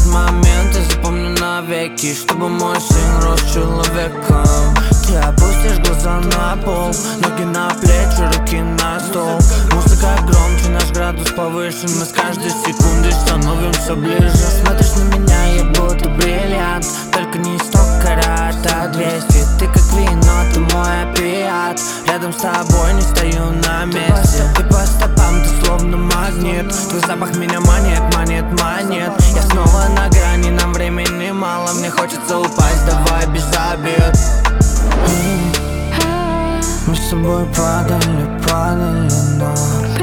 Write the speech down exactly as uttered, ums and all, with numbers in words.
моменты запомню навеки, чтобы мой сын рос человеком. Ты опустишь глаза на пол, ноги на плечи, руки на стол. Музыка громче, наш градус повышен, мы с каждой секундой становимся ближе. Смотришь на меня, я будто бриллиант, только не сто карат, а двести. Ты как вино, ты мой опиат, рядом с тобой не стою на месте. Ты по стопам, ты словно магнит, твой запах меня манит, манит, манит. Я снова на грани, нам времени мало, мне хочется упасть, давай без обид. Мы с тобой падали, падали, но